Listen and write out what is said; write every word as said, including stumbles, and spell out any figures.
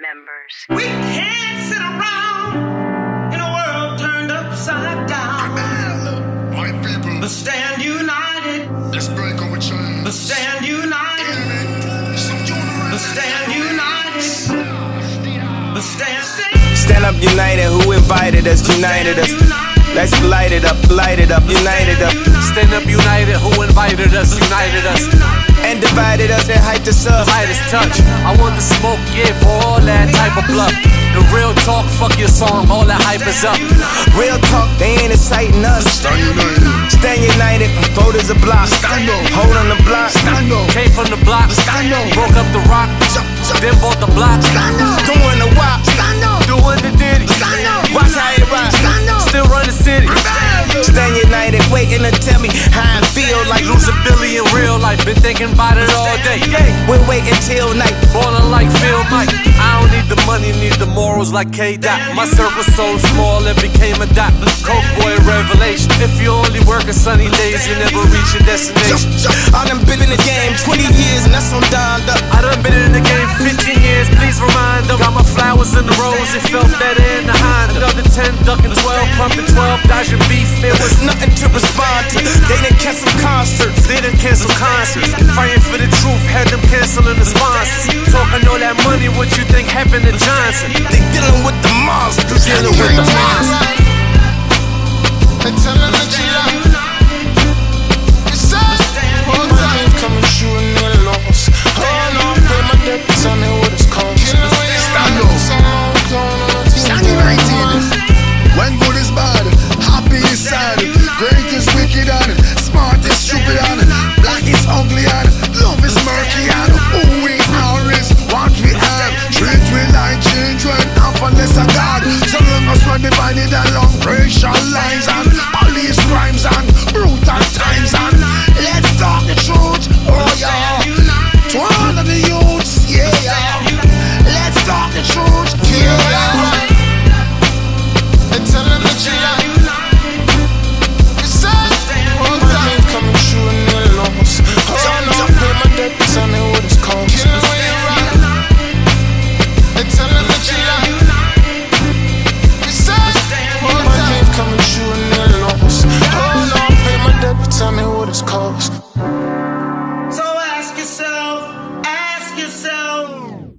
members. We can't sit around in a world turned upside down. My people, But stand united. let's break our chains. But stand united. But stand united. But stand, stand. Stand up united, who invited us, united us. Let's light it up, light it up, united up. Stand up united, who invited us, united us. And divided us and hyped us up. Midas touch, I want the smoke, yeah, for all that type of bluff. The real talk, fuck your song, all that hype is up. Real talk, they ain't inciting us. Stand united. Stand united, voters a block. Stand up. Hold on the block. Stand up. Came from the block, Stand up. broke up the rock, then bought the block. Doing the wop. Doing the ditty, Watch how it rock. still run the city. Stand united, waiting to tell me how I feel like. Losing Billy in real life, been thinking about it all day. We'll wait until night. Ballin' like Phil Mike. I don't need the money, need the morals like K-Dot. My circle's so small it became a dot. Coke boy revelation. If you only work on sunny days, you never reach your destination. I done been in the game twenty years and that's on down up. I done been in the game fifteen years, please remind them. Got my flowers in the rose, it felt better in the Honda. Another ten, ducking twelve, pumping twelve, dodging beef. It was Nothing to respond to. They done cancel concerts. They done cancel concerts. Fighting for the truth, had them canceling the sponsors. Talking all that money, what you think happened to Johnson? They